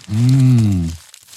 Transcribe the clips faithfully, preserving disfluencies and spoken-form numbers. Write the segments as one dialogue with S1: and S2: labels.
S1: Mm.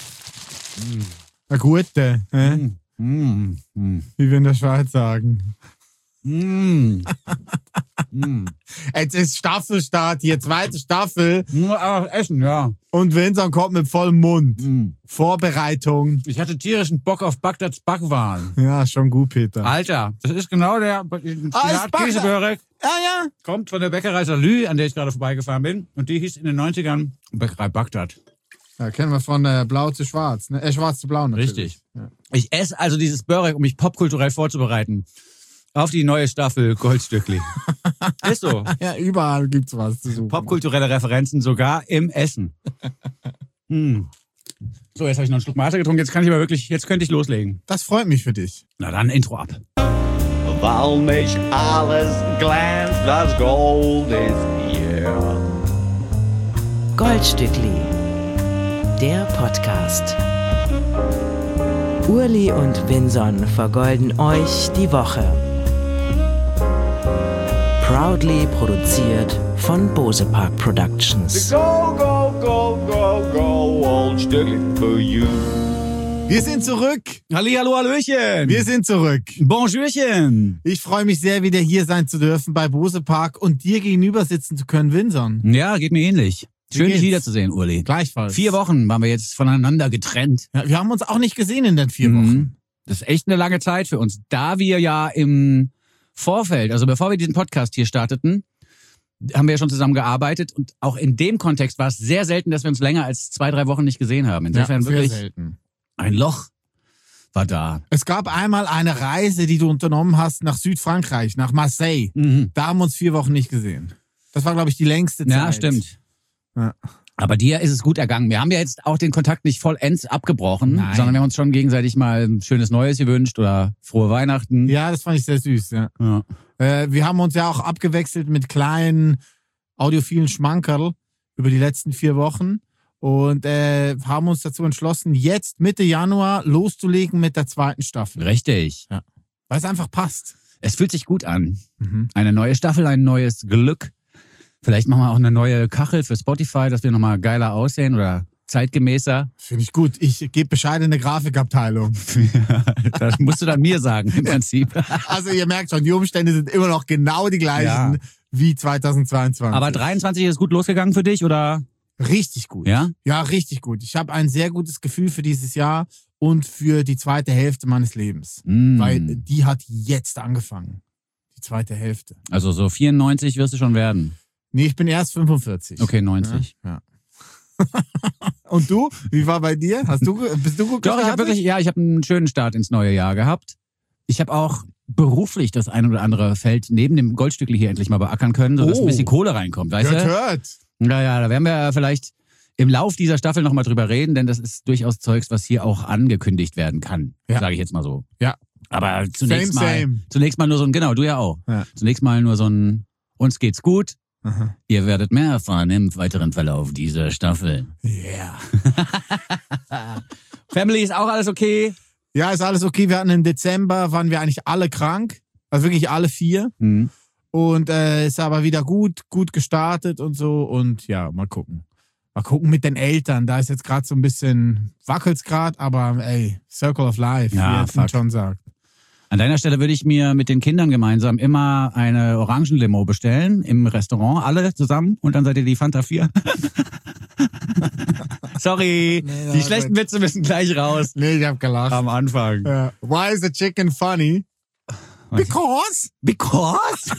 S2: Eine gute, äh?
S1: Mm. Mm. Mm.
S2: Wie wir in der Schweiz sagen.
S1: Mm. Mm.
S2: Jetzt ist Staffelstart, hier zweite Staffel.
S1: Ah, Essen, ja.
S2: Und Vincent kommt mit vollem Mund.
S1: Mm.
S2: Vorbereitung.
S1: Ich hatte tierischen Bock auf Bagdads Backwaren.
S2: Ja, schon gut, Peter.
S1: Alter, das ist genau der Spinat-Käsebörek.
S2: Ja, ja.
S1: Kommt von der Bäckerei Salü, an der ich gerade vorbeigefahren bin. Und die hieß in den neunzigern Bäckerei Bagdad.
S2: Ja, kennen wir von äh, Blau zu Schwarz. Ne? Äh, Schwarz zu Blau natürlich.
S1: Richtig.
S2: Ja.
S1: Ich esse also dieses Börek, um mich popkulturell vorzubereiten. Auf die neue Staffel Goldstückli. Ist so.
S2: Ja, überall gibt's was zu suchen.
S1: Popkulturelle Referenzen sogar im Essen. Hm. So, jetzt habe ich noch einen Schluck Mate getrunken. Jetzt kann ich aber wirklich, jetzt könnte ich loslegen.
S2: Das freut mich für dich.
S1: Na dann, Intro ab.
S3: Weil nicht alles glänzt, was Gold ist hier.
S4: Goldstückli, der Podcast. Urli und Vinson vergolden euch die Woche. Proudly produziert von Bose Park Productions.
S3: Go, go, go, go, go, old Stückli for you.
S2: Wir sind zurück.
S1: Hallihallo, Hallöchen.
S2: Wir sind zurück.
S1: Bonjourchen.
S2: Ich freue mich sehr, wieder hier sein zu dürfen bei Bose Park und dir gegenüber sitzen zu können, Vinson.
S1: Ja, geht mir ähnlich. Schön, dich
S2: geht's?
S1: wiederzusehen, Urli.
S2: Gleichfalls.
S1: Vier Wochen waren wir jetzt voneinander getrennt.
S2: Ja, wir haben uns auch nicht gesehen in den vier
S1: Mhm.
S2: Wochen.
S1: Das ist echt eine lange Zeit für uns. Da wir ja im Vorfeld, also bevor wir diesen Podcast hier starteten, haben wir ja schon zusammen gearbeitet. Und auch in dem Kontext war es sehr selten, dass wir uns länger als zwei, drei Wochen nicht gesehen haben. Insofern
S2: Ja, sehr
S1: wirklich
S2: selten.
S1: ein Loch war da.
S2: Es gab einmal eine Reise, die du unternommen hast nach Südfrankreich, nach Marseille.
S1: Mhm.
S2: Da haben wir uns vier Wochen nicht gesehen. Das war, glaube ich, die längste Zeit.
S1: Ja, stimmt.
S2: Ja.
S1: Aber dir ist es gut ergangen. Wir haben ja jetzt auch den Kontakt nicht vollends abgebrochen,
S2: Nein.
S1: sondern wir haben uns schon gegenseitig mal ein schönes Neues gewünscht oder frohe Weihnachten.
S2: Ja, das fand ich sehr süß. Ja.
S1: Ja.
S2: Äh, wir haben uns ja auch abgewechselt mit kleinen audiophilen Schmankerl über die letzten vier Wochen und äh, haben uns dazu entschlossen, jetzt Mitte Januar loszulegen mit der zweiten Staffel.
S1: Richtig.
S2: Weil es einfach passt.
S1: Es fühlt sich gut an.
S2: Mhm.
S1: Eine neue Staffel, ein neues Glück. Vielleicht machen wir auch eine neue Kachel für Spotify, dass wir nochmal geiler aussehen oder zeitgemäßer.
S2: Finde ich gut. Ich gebe Bescheid in der Grafikabteilung.
S1: Das musst du dann mir sagen, im Prinzip.
S2: Also ihr merkt schon, die Umstände sind immer noch genau die gleichen
S1: Ja.
S2: wie zweitausendzweiundzwanzig.
S1: Aber dreiundzwanzig ist gut losgegangen für dich, oder?
S2: Richtig gut.
S1: Ja?
S2: Ja, richtig gut. Ich habe ein sehr gutes Gefühl für dieses Jahr und für die zweite Hälfte meines Lebens.
S1: Mm.
S2: Weil die hat jetzt angefangen. Die zweite Hälfte.
S1: Also so vierundneunzig wirst du schon werden.
S2: Nee, ich bin erst fünfundvierzig.
S1: Okay, neunzig.
S2: Ja. ja. Und du? Wie war bei dir? Hast du, bist du gut
S1: Doch, ich habe
S2: gestartet?
S1: wirklich, ja, ich habe einen schönen Start ins neue Jahr gehabt. Ich habe auch beruflich das ein oder andere Feld neben dem Goldstückli hier endlich mal beackern können, sodass
S2: Oh.
S1: ein bisschen Kohle reinkommt, weißt
S2: Hört,
S1: du?
S2: hört.
S1: Ja, ja, da werden wir vielleicht im Lauf dieser Staffel nochmal drüber reden, denn das ist durchaus Zeugs, was hier auch angekündigt werden kann,
S2: Ja.
S1: sage ich jetzt mal so.
S2: Ja.
S1: Aber zunächst
S2: Same,
S1: mal,
S2: same.
S1: zunächst mal nur so ein, genau, du ja auch.
S2: Ja.
S1: Zunächst mal nur so ein, uns geht's gut.
S2: Aha.
S1: Ihr werdet mehr erfahren im weiteren Verlauf dieser Staffel.
S2: Yeah.
S1: Family ist auch alles okay.
S2: Ja, ist alles okay. Wir hatten im Dezember, waren wir eigentlich alle krank. Also wirklich alle vier.
S1: Hm.
S2: Und äh, ist aber wieder gut, gut gestartet und so. Und ja, mal gucken. Mal gucken mit den Eltern. Da ist jetzt gerade so ein bisschen, wackelt's gerade, aber ey, Circle of Life,
S1: Ja,
S2: wie
S1: fuck.
S2: er schon sagt.
S1: An deiner Stelle würde ich mir mit den Kindern gemeinsam immer eine Orangenlimo bestellen im Restaurant, alle zusammen, und dann seid ihr die Fanta vier. Sorry,
S2: Nee,
S1: die
S2: das
S1: schlechten
S2: wird-
S1: Witze müssen gleich raus.
S2: Nee, ich hab gelacht.
S1: Am Anfang.
S2: Ja. Why is the chicken funny? Because.
S1: Because?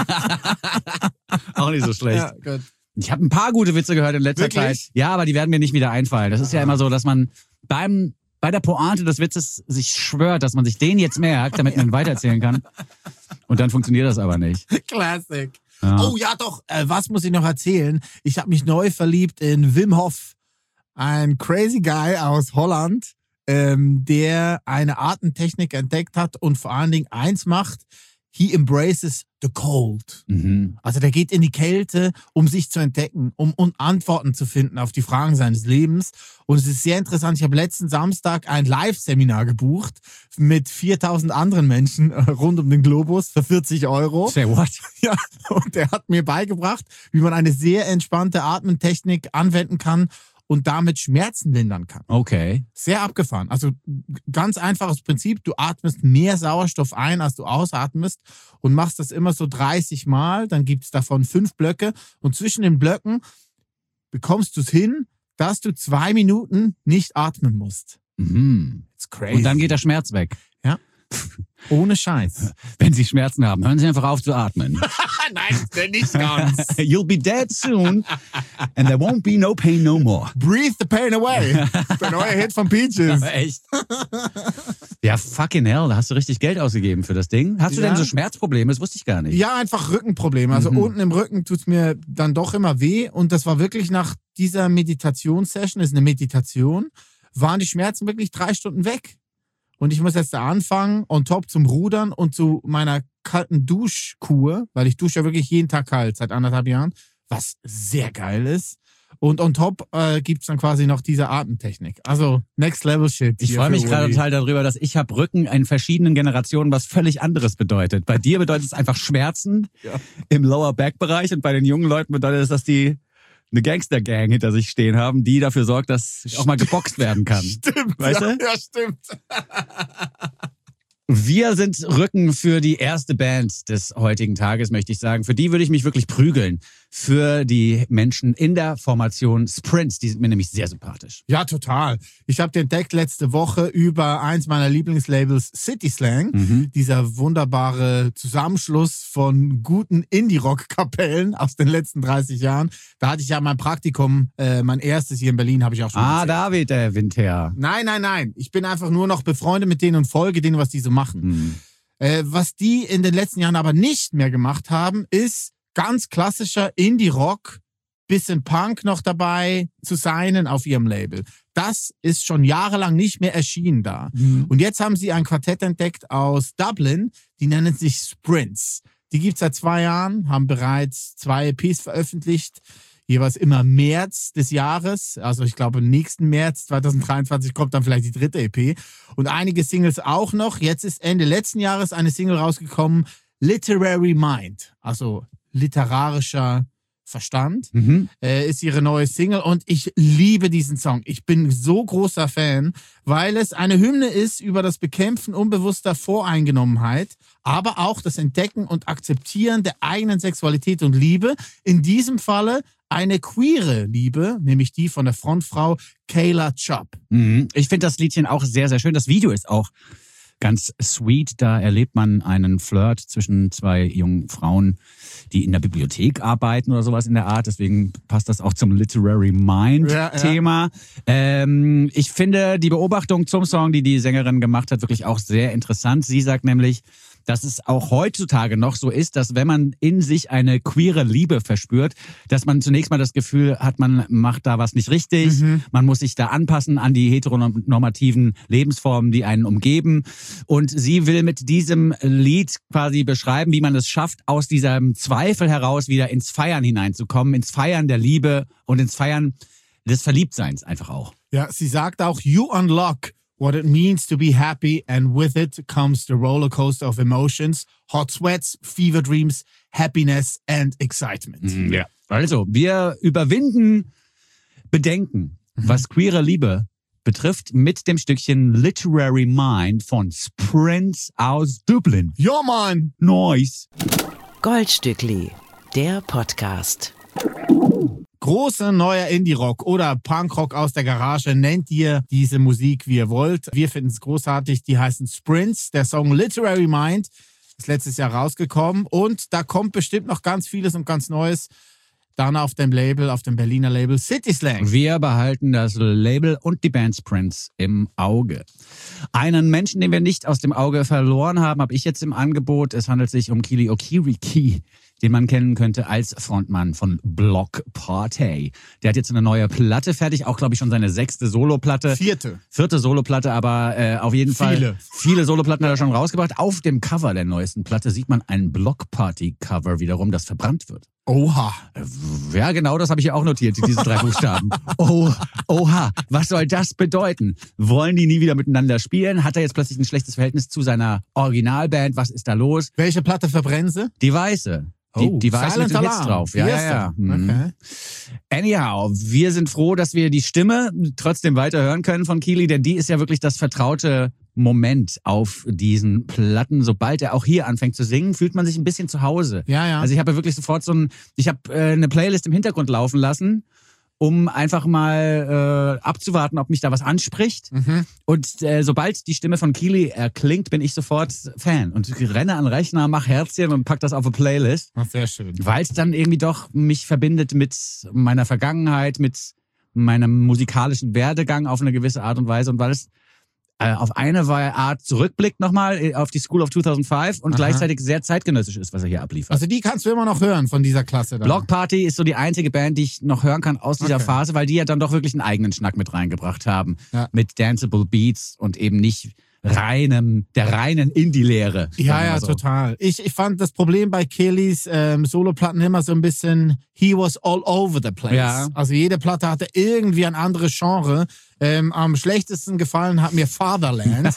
S1: Auch nicht so schlecht.
S2: Ja, gut.
S1: Ich habe ein paar gute Witze gehört in letzter
S2: Wirklich?
S1: Zeit. Ja, aber die werden mir nicht wieder einfallen. Das ist ja immer so, dass man beim bei der Pointe des Witzes sich schwört, dass man sich den jetzt merkt, damit man ihn weitererzählen kann. Und dann funktioniert das aber nicht.
S2: Classic.
S1: Ja.
S2: Oh ja, doch. Äh, was muss ich noch erzählen? Ich habe mich neu verliebt in Wim Hof, ein crazy Guy aus Holland, ähm, der eine Atemtechnik entdeckt hat und vor allen Dingen eins macht: He embraces the cold.
S1: Mhm.
S2: Also der geht in die Kälte, um sich zu entdecken, um, um Antworten zu finden auf die Fragen seines Lebens. Und es ist sehr interessant. Ich habe letzten Samstag ein Live-Seminar gebucht mit viertausend anderen Menschen äh, rund um den Globus für vierzig Euro.
S1: Say what?
S2: Ja, und der hat mir beigebracht, wie man eine sehr entspannte Atmentechnik anwenden kann, und damit Schmerzen lindern kann.
S1: Okay.
S2: Sehr abgefahren. Also ganz einfaches Prinzip. Du atmest mehr Sauerstoff ein, als du ausatmest und machst das immer so dreißig Mal. Dann gibt es davon fünf Blöcke und zwischen den Blöcken bekommst du es hin, dass du zwei Minuten nicht atmen musst.
S1: Mhm.
S2: It's crazy.
S1: Und dann geht der Schmerz weg.
S2: Ja. Ohne Scheiß.
S1: Wenn Sie Schmerzen haben, hören Sie einfach auf zu atmen.
S2: Nein, nicht ganz.
S1: You'll be dead soon and there won't be no pain no more.
S2: Breathe the pain away. Der neue Hit von Peaches.
S1: Echt? Ja, fucking hell, da hast du richtig Geld ausgegeben für das Ding. Hast du
S2: Ja.
S1: denn so Schmerzprobleme? Das wusste ich gar nicht.
S2: Ja, einfach Rückenprobleme. Also
S1: Mhm.
S2: unten im Rücken tut's mir dann doch immer weh. Und das war wirklich nach dieser Meditationssession, ist eine Meditation, waren die Schmerzen wirklich drei Stunden weg. Und ich muss jetzt da anfangen, on top zum Rudern und zu meiner kalten Duschkur, weil ich dusche ja wirklich jeden Tag kalt seit anderthalb Jahren, was sehr geil ist. Und on top äh, gibt's dann quasi noch diese Atemtechnik. Also Next Level Shit.
S1: Ich
S2: hier
S1: freue
S2: für
S1: mich gerade
S2: Uli.
S1: total darüber, dass ich habe Rücken in verschiedenen Generationen was völlig anderes bedeutet. Bei dir bedeutet es einfach Schmerzen
S2: Ja.
S1: im Lower Back Bereich und bei den jungen Leuten bedeutet es, dass die eine Gangster-Gang hinter sich stehen haben, die dafür sorgt, dass auch mal geboxt werden kann.
S2: Stimmt,
S1: Weißt
S2: ja,
S1: du?
S2: ja, stimmt.
S1: Wir sind Rücken für die erste Band des heutigen Tages, möchte ich sagen. Für die würde ich mich wirklich prügeln. Für die Menschen in der Formation Sprints. Die sind mir nämlich sehr sympathisch.
S2: Ja, total. Ich habe den entdeckt letzte Woche über eins meiner Lieblingslabels, City Slang.
S1: Mhm.
S2: Dieser wunderbare Zusammenschluss von guten Indie-Rock-Kapellen aus den letzten dreißig Jahren. Da hatte ich ja mein Praktikum, äh, mein erstes hier in Berlin, habe ich auch schon
S1: Ah,
S2: erzählt.
S1: David, der Wind her.
S2: Nein, nein, nein. Ich bin einfach nur noch befreundet mit denen und folge denen, was die so machen.
S1: Mhm.
S2: Äh, was die in den letzten Jahren aber nicht mehr gemacht haben, ist ganz klassischer Indie-Rock, bisschen Punk noch dabei zu signen auf ihrem Label. Das ist schon jahrelang nicht mehr erschienen da.
S1: Mhm.
S2: Und jetzt haben sie ein Quartett entdeckt aus Dublin, die nennen sich Sprints. Die gibt's seit zwei Jahren, haben bereits zwei E Ps veröffentlicht, jeweils immer März des Jahres. Also ich glaube, nächsten März zwanzig dreiundzwanzig kommt dann vielleicht die dritte E P. Und einige Singles auch noch. Jetzt ist Ende letzten Jahres eine Single rausgekommen, Literary Mind, also literarischer Verstand,
S1: Mhm.
S2: äh, ist ihre neue Single und ich liebe diesen Song. Ich bin so großer Fan, weil es eine Hymne ist über das Bekämpfen unbewusster Voreingenommenheit, aber auch das Entdecken und Akzeptieren der eigenen Sexualität und Liebe. In diesem Falle eine queere Liebe, nämlich die von der Frontfrau Kayla Chubb.
S1: Mhm. Ich finde das Liedchen auch sehr, sehr schön. Das Video ist auch ganz sweet. Da erlebt man einen Flirt zwischen zwei jungen Frauen, die in der Bibliothek arbeiten oder sowas in der Art. Deswegen passt das auch zum Literary Mind-Thema. Ja, ja. ähm, ich finde die Beobachtung zum Song, die die Sängerin gemacht hat, wirklich auch sehr interessant. Sie sagt nämlich, dass es auch heutzutage noch so ist, dass wenn man in sich eine queere Liebe verspürt, dass man zunächst mal das Gefühl hat, man macht da was nicht richtig, mhm. man muss sich da anpassen an die heteronormativen Lebensformen, die einen umgeben. Und sie will mit diesem Lied quasi beschreiben, wie man es schafft, aus diesem Zweifel heraus wieder ins Feiern hineinzukommen, ins Feiern der Liebe und ins Feiern des Verliebtseins einfach auch.
S2: Ja, sie sagt auch, you unlock what it means to be happy, and with it comes the roller coaster of emotions, hot sweats, fever dreams, happiness and excitement.
S1: Mhm, ja. Also, wir überwinden Bedenken, mhm. was queere Liebe betrifft, mit dem Stückchen Literary Mind von Sprints aus Dublin.
S2: Ja, Mann!
S1: Nice!
S4: Goldstückli, der Podcast.
S2: Großer neuer Indie-Rock oder Punkrock aus der Garage, nennt ihr diese Musik, wie ihr wollt. Wir finden es großartig. Die heißen Sprints. Der Song Literary Mind ist letztes Jahr rausgekommen und da kommt bestimmt noch ganz vieles und ganz Neues. Dann auf dem Label, auf dem Berliner Label City Slang.
S1: Wir behalten das Label und die Band Sprints im Auge. Einen Menschen, den wir nicht aus dem Auge verloren haben, habe ich jetzt im Angebot. Es handelt sich um Keely Okiriki, den man kennen könnte als Frontmann von Block Party. Der hat jetzt eine neue Platte fertig, auch glaube ich schon seine sechste Soloplatte.
S2: Vierte.
S1: Vierte Soloplatte, aber äh, auf jeden Fall
S2: viele.
S1: Viele Soloplatten hat er schon rausgebracht. Auf dem Cover der neuesten Platte sieht man ein Block Party Cover wiederum, das verbrannt wird.
S2: Oha.
S1: Ja, genau, das habe ich ja auch notiert, diese drei Buchstaben. Oh, oha, was soll das bedeuten? Wollen die nie wieder miteinander spielen? Hat er jetzt plötzlich ein schlechtes Verhältnis zu seiner Originalband? Was ist da los?
S2: Welche Platte verbrennen sie?
S1: Die weiße. Die,
S2: Oh,
S1: die war
S2: Silent
S1: mit den Hits
S2: Alarm.
S1: drauf. Ja,
S2: Die
S1: ja,
S2: erste.
S1: ja. Mhm.
S2: Okay.
S1: Anyhow, wir sind froh, dass wir die Stimme trotzdem weiter hören können von Keely, denn die ist ja wirklich das vertraute Moment auf diesen Platten. Sobald er auch hier anfängt zu singen, fühlt man sich ein bisschen zu Hause.
S2: Ja, ja.
S1: Also ich habe ja wirklich sofort so ein, ich habe äh, eine Playlist im Hintergrund laufen lassen, um einfach mal äh, abzuwarten, ob mich da was anspricht.
S2: Mhm.
S1: Und äh, sobald die Stimme von Keely erklingt, bin ich sofort Fan und renne an den Rechner, mach Herzchen und pack das auf eine Playlist.
S2: Ach, sehr schön.
S1: Weil es dann irgendwie doch mich verbindet mit meiner Vergangenheit, mit meinem musikalischen Werdegang auf eine gewisse Art und Weise und weil es äh, auf eine Art zurückblickt nochmal auf die School of zweitausendfünf und
S2: Aha.
S1: gleichzeitig sehr zeitgenössisch ist, was er hier abliefert.
S2: Also die kannst du immer noch hören von dieser Klasse da.
S1: Block Party ist so die einzige Band, die ich noch hören kann aus dieser
S2: Okay.
S1: Phase, weil die ja dann doch wirklich einen eigenen Schnack mit reingebracht haben.
S2: Ja.
S1: Mit Danceable Beats und eben nicht reinem, der reinen Indie-Lehre.
S2: Ja,
S1: sagen wir
S2: ja,
S1: so.
S2: total. Ich, ich fand das Problem bei Kellys ähm, Soloplatten immer so ein bisschen, he was all over the place.
S1: Ja.
S2: Also jede Platte hatte irgendwie ein anderes Genre. Ähm, am schlechtesten gefallen hat mir Fatherland.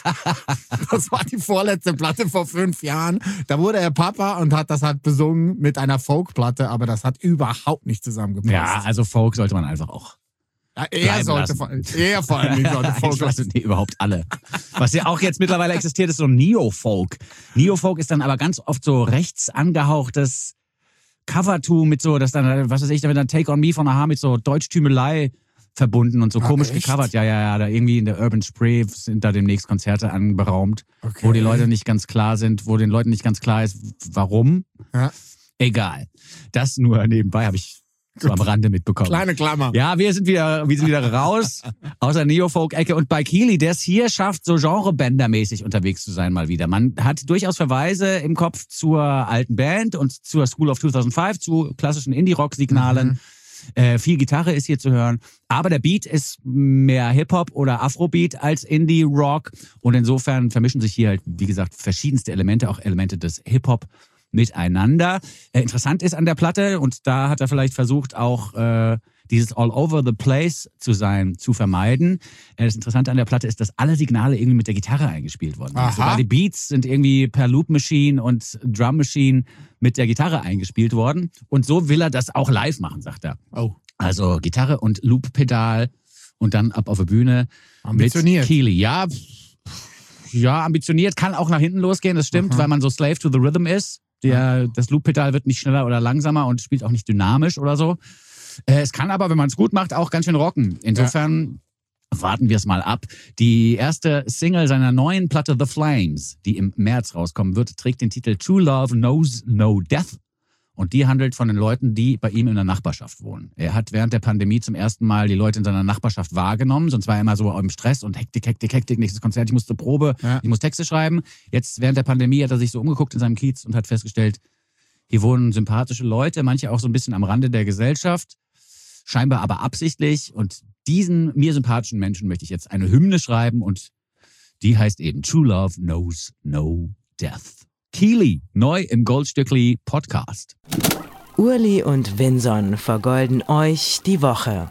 S2: Das war die vorletzte Platte vor fünf Jahren. Da wurde er Papa und hat das halt besungen mit einer Folkplatte, aber das hat überhaupt nicht zusammengepasst.
S1: Ja, also Folk sollte man einfach auch.
S2: Ja, er
S1: bleiben
S2: sollte
S1: lassen.
S2: vor, er vor allem sollte Folk
S1: Ich weiß, nee, überhaupt alle. Was ja auch jetzt mittlerweile existiert, ist so Neo-Folk. Neo-Folk ist dann aber ganz oft so rechts angehauchtes Covertool mit so, das dann, was weiß ich, da wird dann Take on Me von Aha mit so Deutschtümelei verbunden und so
S2: Ah,
S1: komisch
S2: echt?
S1: gecovert. Ja, ja, ja, da irgendwie in der Urban Spree sind da demnächst Konzerte anberaumt,
S2: Okay.
S1: wo die Leute nicht ganz klar sind, wo den Leuten nicht ganz klar ist, warum.
S2: Ja.
S1: Egal. Das nur nebenbei habe ich so am Rande mitbekommen.
S2: Kleine Klammer.
S1: Ja, wir sind wieder, wir sind wieder raus aus der Neo-Folk-Ecke und bei Keely, der es hier schafft, so Genrebänder-mäßig unterwegs zu sein mal wieder. Man hat durchaus Verweise im Kopf zur alten Band und zur School of zweitausendfünf, zu klassischen Indie-Rock-Signalen.
S2: Mhm.
S1: Äh, viel Gitarre ist hier zu hören, aber der Beat ist mehr Hip-Hop oder Afrobeat als Indie-Rock und insofern vermischen sich hier halt, wie gesagt, verschiedenste Elemente, auch Elemente des Hip-Hop miteinander. Äh, interessant ist an der Platte, und da hat er vielleicht versucht, auch äh, dieses all over the place zu sein, zu vermeiden. Äh, das Interessante an der Platte ist, dass alle Signale irgendwie mit der Gitarre eingespielt worden sind.
S2: Aha.
S1: Sogar die Beats sind irgendwie per Loop Machine und Drum Machine mit der Gitarre eingespielt worden. Und so will er das auch live machen, sagt er.
S2: Oh.
S1: Also Gitarre und Loop-Pedal und dann ab auf der Bühne
S2: Ambitioniert.
S1: mit Keely. Ja, ja, ambitioniert, kann auch nach hinten losgehen, das stimmt,
S2: Aha.
S1: weil man so Slave to the Rhythm ist. Der, das Loop-Pedal wird nicht schneller oder langsamer und spielt auch nicht dynamisch oder so. Äh, es kann aber, wenn man es gut macht, auch ganz schön rocken. Insofern warten wir es mal ab. Die erste Single seiner neuen Platte The Flames, die im März rauskommen wird, trägt den Titel True Love Knows No Death. Und die handelt von den Leuten, die bei ihm in der Nachbarschaft wohnen. Er hat während der Pandemie zum ersten Mal die Leute in seiner Nachbarschaft wahrgenommen. Sonst war er immer so im Stress und Hektik, Hektik, Hektik, nächstes Konzert, ich muss zur Probe,
S2: Ja.
S1: ich muss Texte schreiben. Jetzt während der Pandemie hat er sich so umgeguckt in seinem Kiez und hat festgestellt, hier wohnen sympathische Leute, manche auch so ein bisschen am Rande der Gesellschaft, scheinbar aber absichtlich. Und diesen mir sympathischen Menschen möchte ich jetzt eine Hymne schreiben und die heißt eben True Love Knows No Death. Keely, neu im Goldstückli Podcast.
S4: Urli und Vinson vergolden euch die Woche.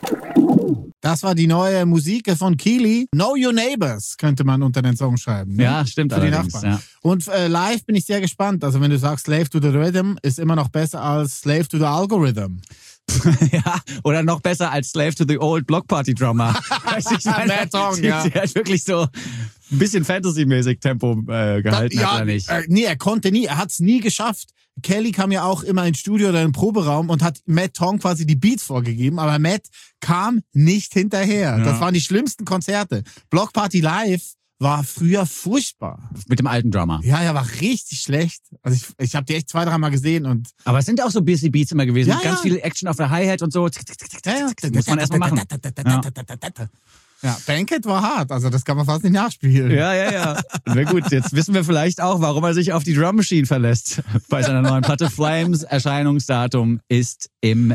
S2: Das war die neue Musik von Keely. Know Your Neighbors könnte man unter den Song schreiben. Ne?
S1: Ja, stimmt
S2: Für die
S1: allerdings.
S2: Nachbarn.
S1: Ja.
S2: Und äh, live bin ich sehr gespannt. Also wenn du sagst Slave to the Rhythm, ist immer noch besser als Slave to the Algorithm.
S1: Ja, oder noch besser als Slave to the Old Block Party Drummer. Also ich meine,
S2: Mad Song,
S1: die,
S2: ja.
S1: die hat wirklich so ein bisschen Fantasy-mäßig Tempo äh, gehalten,
S2: ja,
S1: hat er nicht.
S2: Äh, nee, er konnte nie. Er hat es nie geschafft. Kelly kam ja auch immer ins Studio oder in den Proberaum und hat Matt Tong quasi die Beats vorgegeben, aber Matt kam nicht hinterher.
S1: Ja.
S2: Das waren die schlimmsten Konzerte. Block Party Live war früher furchtbar.
S1: Mit dem alten Drummer.
S2: Ja, er war richtig schlecht. Also ich, ich habe die echt zwei, dreimal gesehen und
S1: Aber es sind auch so busy Beats immer gewesen.
S2: Ja,
S1: mit ganz
S2: ja.
S1: viel Action auf der Hi-Hat und so. Tick, tick, tick, tick,
S2: ja, ja.
S1: tick, tick. Muss man erstmal machen. Ja.
S2: Ja, Bankhead war hart, also das kann man fast nicht nachspielen.
S1: Ja, ja, ja. Na gut, jetzt wissen wir vielleicht auch, warum er sich auf die Drum Machine verlässt. Bei seiner neuen Platte Flames. Erscheinungsdatum ist im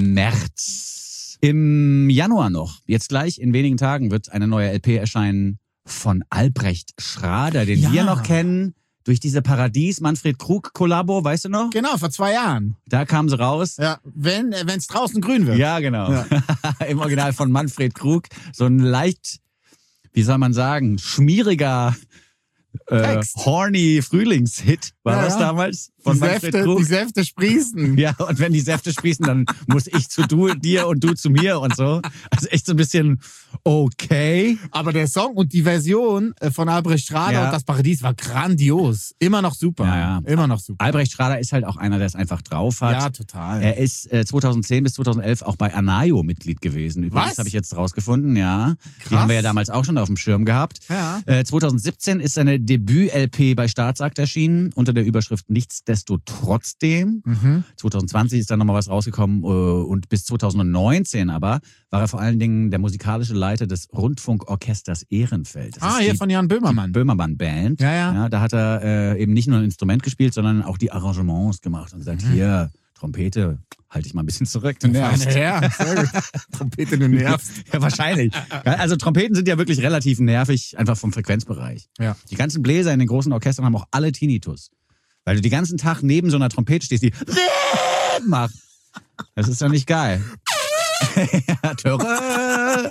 S1: März. Im Januar noch. Jetzt gleich in wenigen Tagen wird eine neue L P erscheinen von Albrecht Schrader, den
S2: Ja.
S1: wir noch kennen durch diese Paradies-Manfred-Krug-Kollabo, weißt du noch?
S2: Genau, vor zwei Jahren.
S1: Da kam sie raus.
S2: Ja, wenn es draußen grün wird.
S1: Ja, genau.
S2: Ja.
S1: Im Original von Manfred Krug. So ein leicht, wie soll man sagen, schmieriger, äh,
S2: Text.
S1: horny Frühlingshit War
S2: Ja,
S1: das
S2: ja.
S1: damals?
S2: Die
S1: Von Manfred
S2: Säfte,
S1: Krug?
S2: die Säfte sprießen.
S1: Ja, und wenn die Säfte sprießen, dann muss ich zu du, dir und du zu mir und so. Also echt so ein bisschen okay.
S2: Aber der Song und die Version äh, von Albrecht Schrader
S1: Ja.
S2: und Das Paradies war grandios. Immer noch super.
S1: Ja, ja.
S2: Immer noch super.
S1: Albrecht Schrader ist halt auch einer, der es einfach drauf hat.
S2: Ja, total.
S1: Er ist äh, zweitausendzehn bis zweitausendelf auch bei Anayo Mitglied gewesen. Übrigens
S2: Was?
S1: habe ich jetzt rausgefunden, ja. Die
S2: Krass.
S1: haben wir ja damals auch schon auf dem Schirm gehabt.
S2: Ja.
S1: Äh, zweitausendsiebzehn ist seine Debüt-L P bei Staatsakt erschienen unter der Überschrift Nichtsdestotrotzdem.
S2: Mhm.
S1: zweitausendzwanzig ist dann nochmal was rausgekommen äh, und bis zweitausendneunzehn aber war er vor allen Dingen der musikalische Leiter des Rundfunkorchesters Ehrenfeld. Das
S2: Ah,
S1: ist
S2: hier
S1: die
S2: von Jan Böhmermann.
S1: Böhmermann Band.
S2: Ja, ja.
S1: Da hat er äh, eben nicht nur ein Instrument gespielt, sondern auch die Arrangements gemacht und sagt,
S2: Mhm.
S1: hier, Trompete, halte ich mal ein bisschen zurück, du nervst.
S2: Feine Herr. Sehr gut. Trompete, du nervst.
S1: Ja, wahrscheinlich. Ja, also Trompeten sind ja wirklich relativ nervig, einfach vom Frequenzbereich.
S2: Ja.
S1: Die ganzen Bläser in den großen Orchestern haben auch alle Tinnitus. Weil du den ganzen Tag neben so einer Trompete stehst, die macht. Das ist doch nicht geil. Ja, Töre.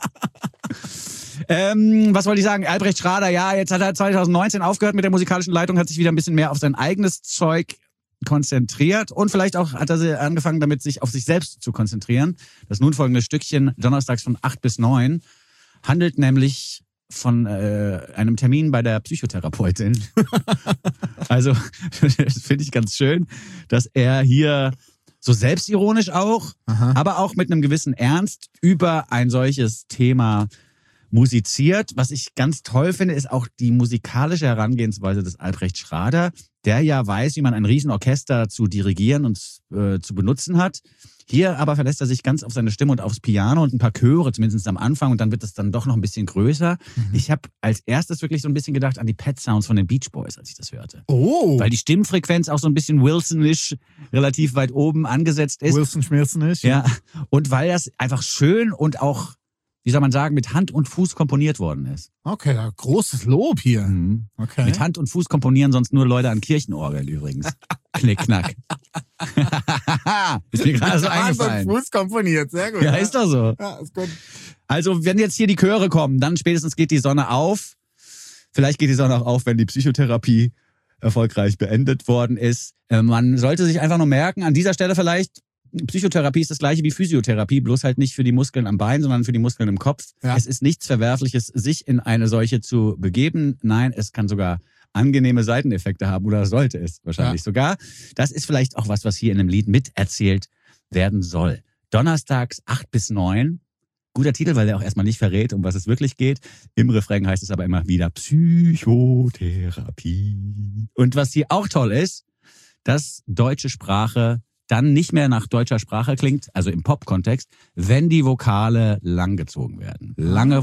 S1: Ähm, was wollte ich sagen? Albrecht Schrader, ja, jetzt hat er zweitausendneunzehn aufgehört mit der musikalischen Leitung, hat sich wieder ein bisschen mehr auf sein eigenes Zeug konzentriert und vielleicht auch hat er angefangen damit, sich auf sich selbst zu konzentrieren. Das nun folgende Stückchen, donnerstags von acht bis neun, handelt nämlich von äh, einem Termin bei der Psychotherapeutin. Also, das finde ich ganz schön, dass er hier so selbstironisch auch,
S2: Aha.
S1: aber auch mit einem gewissen Ernst über ein solches Thema musiziert. Was ich ganz toll finde, ist auch die musikalische Herangehensweise des Albrecht Schrader, der ja weiß, wie man ein Riesenorchester zu dirigieren und äh, zu benutzen hat. Hier aber verlässt er sich ganz auf seine Stimme und aufs Piano und ein paar Chöre, zumindest am Anfang, und dann wird es dann doch noch ein bisschen größer. Mhm. Ich habe als erstes wirklich so ein bisschen gedacht an die Pet Sounds von den Beach Boys, als ich das hörte.
S2: Oh.
S1: Weil die Stimmfrequenz auch so ein bisschen Wilsonisch relativ weit oben angesetzt ist.
S2: Wilson Schmilson ist.
S1: Ja, und weil das einfach schön und auch, wie soll man sagen, mit Hand und Fuß komponiert worden ist.
S2: Okay, ja, großes Lob hier.
S1: Mhm.
S2: Okay.
S1: Mit Hand und Fuß komponieren sonst nur Leute an Kirchenorgeln übrigens. Knick, knack. Ist mir gerade so eingefallen.
S2: Fuß komponiert, sehr gut.
S1: Ja, ist doch so.
S2: Ja, ist gut.
S1: Also, wenn jetzt hier die Chöre kommen, dann spätestens geht die Sonne auf. Vielleicht geht die Sonne auch auf, wenn die Psychotherapie erfolgreich beendet worden ist. Man sollte sich einfach nur merken, an dieser Stelle vielleicht, Psychotherapie ist das gleiche wie Physiotherapie, bloß halt nicht für die Muskeln am Bein, sondern für die Muskeln im Kopf. Ja. Es ist nichts Verwerfliches, sich in eine solche zu begeben. Nein, es kann sogar angenehme Seiteneffekte haben oder sollte es wahrscheinlich ja. sogar. Das ist vielleicht auch was, was hier in einem Lied miterzählt werden soll. Donnerstags acht bis neun. Guter Titel, weil er auch erstmal nicht verrät, um was es wirklich geht. Im Refrain heißt es aber immer wieder Psychotherapie. Und was hier auch toll ist, dass deutsche Sprache dann nicht mehr nach deutscher Sprache klingt, also im Pop-Kontext, wenn die Vokale langgezogen werden. Lange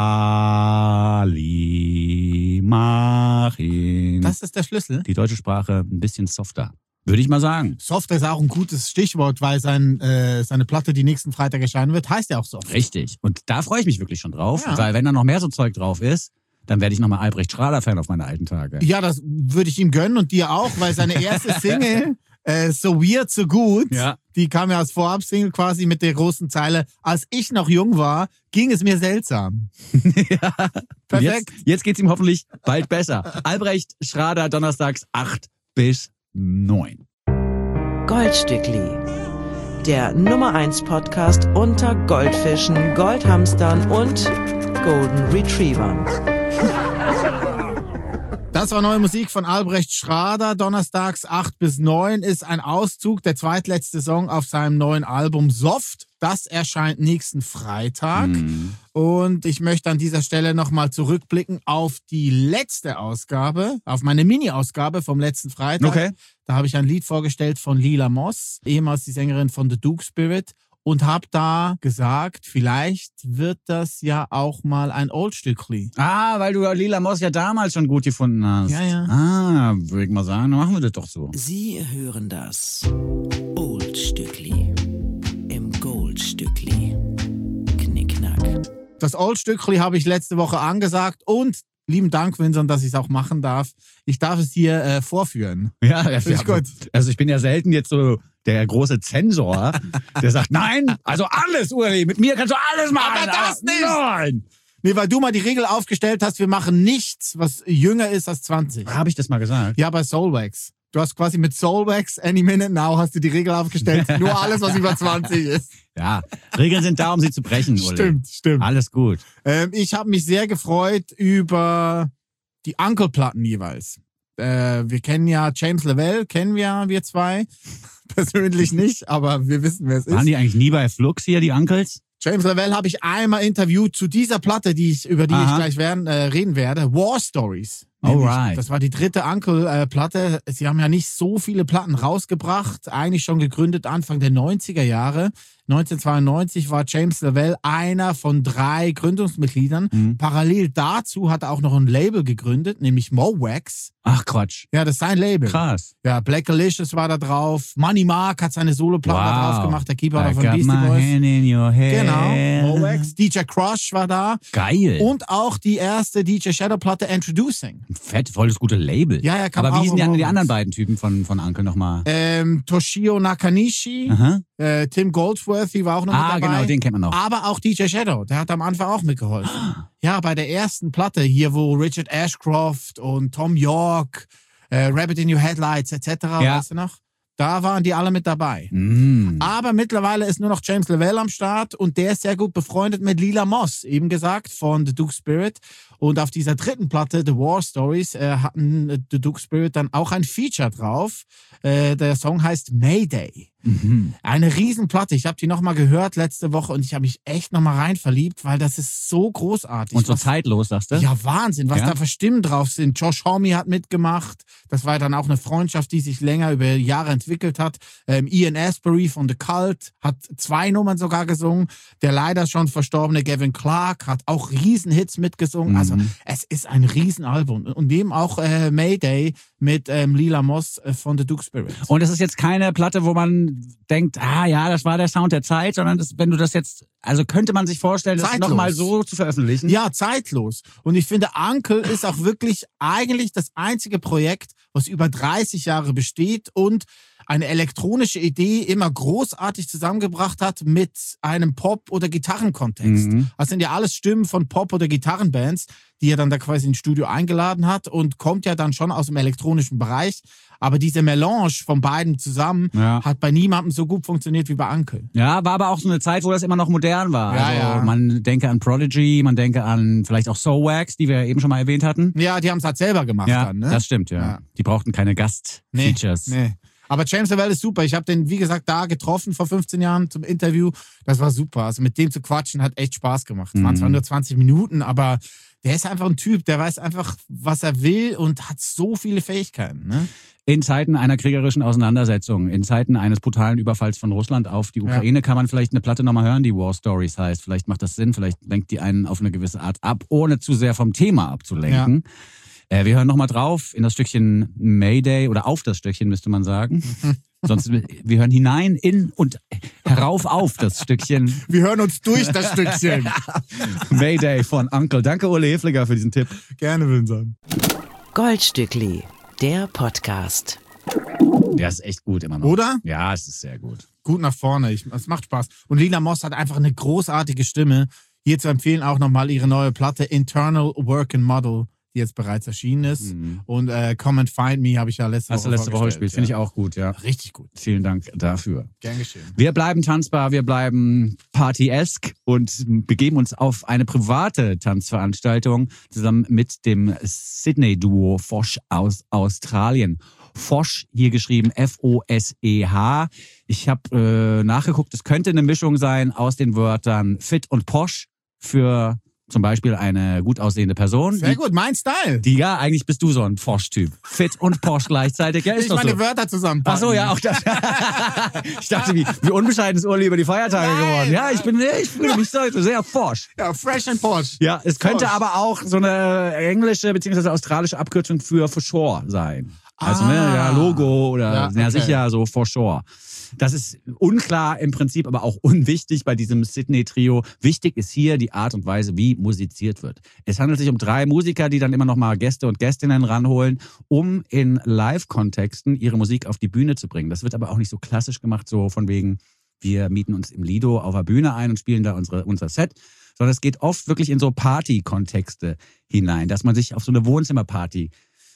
S1: Vokali machin.
S2: Das ist der Schlüssel.
S1: Die deutsche Sprache ein bisschen softer. Würde ich mal sagen.
S2: Soft ist auch ein gutes Stichwort, weil sein, äh, seine Platte, die nächsten Freitag erscheinen wird, heißt ja auch Soft.
S1: Richtig. Und da freue ich mich wirklich schon drauf,
S2: Ja.
S1: weil wenn da noch mehr so Zeug drauf ist, dann werde ich nochmal Albrecht Schrader-Fan auf meine alten Tage.
S2: Ja, das würde ich ihm gönnen und dir auch, weil seine erste Single, äh, So Weird, So Good,
S1: Ja.
S2: die kam ja als Vorab-Single quasi mit der großen Zeile, als ich noch jung war, ging es mir seltsam.
S1: Ja.
S2: Perfekt.
S1: Jetzt, jetzt geht's ihm hoffentlich bald besser. Albrecht Schrader, donnerstags acht bis neun.
S4: Goldstückli. Der Nummer eins Podcast unter Goldfischen, Goldhamstern und Golden Retrievern.
S2: Das war neue Musik von Albrecht Schrader. Donnerstags acht bis neun ist ein Auszug, der zweitletzte Song auf seinem neuen Album Soft. Das erscheint nächsten Freitag.
S1: Mhm.
S2: Und ich möchte an dieser Stelle nochmal zurückblicken auf die letzte Ausgabe, auf meine Mini-Ausgabe vom letzten Freitag.
S1: Okay.
S2: Da habe ich ein Lied vorgestellt von Lila Moss, ehemals die Sängerin von The Duke Spirit. Und habe da gesagt, vielleicht wird das ja auch mal ein Oldstückli.
S1: Ah, weil du Lila Moss ja damals schon gut gefunden hast.
S2: Ja, ja.
S1: Ah, würde ich mal sagen, dann machen wir das doch so.
S4: Sie hören das Oldstückli im Goldstückli. Knickknack.
S2: Das Oldstückli habe ich letzte Woche angesagt und lieben Dank, Vincent, dass ich es auch machen darf. Ich darf es hier äh, vorführen.
S1: Ja, ja,
S2: Finde ich gut.
S1: Also ich bin ja selten jetzt so der große Zensor, der sagt, nein, also alles, Uli, mit mir kannst du alles machen.
S2: Aber das nicht.
S1: Nein.
S2: Nee, weil du mal die Regel aufgestellt hast, wir machen nichts, was jünger ist als zwanzig.
S1: Habe ich das mal gesagt?
S2: Ja, bei Soulwax. Du hast quasi mit Soulwax Any Minute Now hast du die Regel aufgestellt. Nur alles, was über zwanzig ist.
S1: Ja, Regeln sind da, um sie zu brechen, Uli.
S2: Stimmt, stimmt.
S1: Alles gut.
S2: Ähm, ich habe mich sehr gefreut über die Uncle-Platten jeweils. Äh, wir kennen ja James Lavelle, kennen wir, wir zwei. Persönlich nicht, aber wir wissen, wer es ist.
S1: Waren die eigentlich nie bei Flux hier, die Uncles?
S2: James Lavelle habe ich einmal interviewt zu dieser Platte, die ich, über die
S1: Aha.
S2: ich gleich werden, äh, reden werde. War Stories.
S1: Alright.
S2: Das war die dritte Uncle-Platte. Sie haben ja nicht so viele Platten rausgebracht. Eigentlich schon gegründet Anfang der neunziger Jahre. neunzehnhundertzweiundneunzig war James Lavelle einer von drei Gründungsmitgliedern.
S1: Mhm.
S2: Parallel dazu hat er auch noch ein Label gegründet, nämlich Mowax.
S1: Ach Quatsch.
S2: Ja, das ist sein Label.
S1: Krass.
S2: Ja, Black Alicious war da drauf. Money Mark hat seine Soloplatte
S1: Wow.
S2: da drauf gemacht, der Keyboarder
S1: I
S2: von
S1: got
S2: Beastie
S1: my
S2: Boys.
S1: hand in your hand.
S2: Genau, Mowax. D J Crush war da.
S1: Geil.
S2: Und auch die erste D J Shadow-Platte Introducing.
S1: Fett, voll das gute Label.
S2: Ja, ja, kam
S1: Aber
S2: auch
S1: wie hießen die,
S2: auf
S1: die
S2: Mowax.
S1: anderen beiden Typen von, von Uncle nochmal?
S2: Ähm, Toshio Nakanishi,
S1: Aha.
S2: äh, Tim Goldsworthy war auch noch
S1: Ah,
S2: mit dabei.
S1: genau, den kennt man noch.
S2: Aber auch D J Shadow, der hat am Anfang auch mitgeholfen. Ja, bei der ersten Platte hier, wo Richard Ashcroft und Tom York, äh, Rabbit in Your Headlights et cetera,
S1: Ja.
S2: weißt du noch? Da waren die alle mit dabei.
S1: Mm.
S2: Aber mittlerweile ist nur noch James Lavelle am Start und der ist sehr gut befreundet mit Lila Moss, eben gesagt, von The Duke Spirit. Und auf dieser dritten Platte, The War Stories, äh, hatten äh, The Duke Spirit dann auch ein Feature drauf. Äh, der Song heißt Mayday.
S1: Mhm.
S2: Eine Riesenplatte. Ich habe die nochmal gehört letzte Woche und ich habe mich echt nochmal rein verliebt, weil das ist so großartig.
S1: Und so
S2: Was-
S1: zeitlos, sagst du?
S2: Ja, Wahnsinn, was
S1: Ja.
S2: da für Stimmen drauf sind. Josh Homme hat mitgemacht. Das war dann auch eine Freundschaft, die sich länger über Jahre entwickelt hat. Ähm, Ian Astbury von The Cult hat zwei Nummern sogar gesungen. Der leider schon verstorbene Gavin Clark hat auch Riesenhits mitgesungen.
S1: Mhm.
S2: Also es ist ein Riesenalbum. Und dem auch äh, Mayday mit ähm, Lila Moss äh, von The Duke Spirit.
S1: Und es ist jetzt keine Platte, wo man denkt, ah ja, das war der Sound der Zeit, sondern das, wenn du das jetzt, also könnte man sich vorstellen, das
S2: Zeitlos.
S1: nochmal so zu veröffentlichen.
S2: Ja, zeitlos. Und ich finde, Uncle ist auch wirklich eigentlich das einzige Projekt, was über dreißig Jahre besteht und eine elektronische Idee immer großartig zusammengebracht hat mit einem Pop- oder Gitarrenkontext.
S1: Mhm.
S2: Das sind ja alles Stimmen von Pop- oder Gitarrenbands, die er dann da quasi ins Studio eingeladen hat und kommt ja dann schon aus dem elektronischen Bereich. Aber diese Melange von beiden zusammen
S1: Ja.
S2: hat bei niemandem so gut funktioniert wie bei Uncle.
S1: Ja, war aber auch so eine Zeit, wo das immer noch modern war.
S2: Ja,
S1: also
S2: ja.
S1: man denke an Prodigy, man denke an vielleicht auch Soulwax, die wir ja eben schon mal erwähnt hatten.
S2: Ja, die haben es halt selber gemacht
S1: Ja,
S2: dann, ne?
S1: das stimmt, ja.
S2: Ja.
S1: Die brauchten keine Gast-Features.
S2: Nee. Aber James Lavelle ist super. Ich habe den, wie gesagt, da getroffen vor fünfzehn Jahren zum Interview. Das war super. Also mit dem zu quatschen hat echt Spaß gemacht. Es waren
S1: Mhm.
S2: zwar nur zwanzig Minuten, aber der ist einfach ein Typ, der weiß einfach, was er will und hat so viele Fähigkeiten. Ne?
S1: In Zeiten einer kriegerischen Auseinandersetzung, in Zeiten eines brutalen Überfalls von Russland auf die Ukraine, kann man vielleicht eine Platte nochmal hören, die War Stories heißt. Vielleicht macht das Sinn, vielleicht lenkt die einen auf eine gewisse Art ab, ohne zu sehr vom Thema abzulenken. Äh, wir hören nochmal drauf in das Stückchen Mayday oder auf das Stückchen, müsste man sagen. Sonst, wir hören hinein in und herauf auf das Stückchen
S2: Wir hören uns durch das Stückchen.
S1: Mayday von Uncle. Danke, Ole Hefliger, für diesen Tipp.
S2: Gerne, Vincent.
S4: Goldstückli, der Podcast.
S1: Der ist echt gut immer noch.
S2: Oder?
S1: Ja, es ist sehr gut.
S2: Gut nach vorne. Ich, es macht Spaß. Und Lila Moss hat einfach eine großartige Stimme. Hier zu empfehlen auch nochmal ihre neue Platte Internal Working Model, die jetzt bereits erschienen ist.
S1: Mhm.
S2: Und äh, Come and Find Me habe ich ja letzte
S1: Hast du
S2: Woche
S1: letzte Woche
S2: vorgestellt,
S1: gespielt, finde ich
S2: ja.
S1: auch gut, ja.
S2: Richtig gut.
S1: Vielen Dank dafür.
S2: Gern geschehen.
S1: Wir bleiben tanzbar, wir bleiben partyesk und begeben uns auf eine private Tanzveranstaltung zusammen mit dem Sydney-Duo Fosh aus Australien. Fosh, hier geschrieben F O S E H. Ich habe äh, nachgeguckt, es könnte eine Mischung sein aus den Wörtern fit und posh für zum Beispiel eine gut aussehende Person.
S2: Sehr
S1: die,
S2: gut, mein Style.
S1: Die, ja, eigentlich bist du so ein Fosh-Typ. Fit und posh gleichzeitig. Ja, ist
S2: ich
S1: doch
S2: meine
S1: so.
S2: Wörter zusammenpacken.
S1: Ach so, ja, auch das. Ich dachte, wie, wie unbescheiden ist Uli über die Feiertage
S2: Nein.
S1: geworden. Ja, ich bin, ich fühle mich so sehr forsch.
S2: Ja, fresh and posh.
S1: Ja, es könnte
S2: Forsch.
S1: aber auch so eine englische bzw. australische Abkürzung für for sure sein. Also, ne,
S2: Ah.
S1: ja, Logo oder,
S2: Ja,
S1: ja,
S2: okay.
S1: sicher, so for sure. Das ist unklar im Prinzip, aber auch unwichtig bei diesem Sydney-Trio. Wichtig ist hier die Art und Weise, wie musiziert wird. Es handelt sich um drei Musiker, die dann immer noch mal Gäste und Gästinnen ranholen, um in Live-Kontexten ihre Musik auf die Bühne zu bringen. Das wird aber auch nicht so klassisch gemacht, so von wegen, wir mieten uns im Lido auf der Bühne ein und spielen da unsere, unser Set, sondern es geht oft wirklich in so Party-Kontexte hinein, dass man sich auf so eine Wohnzimmerparty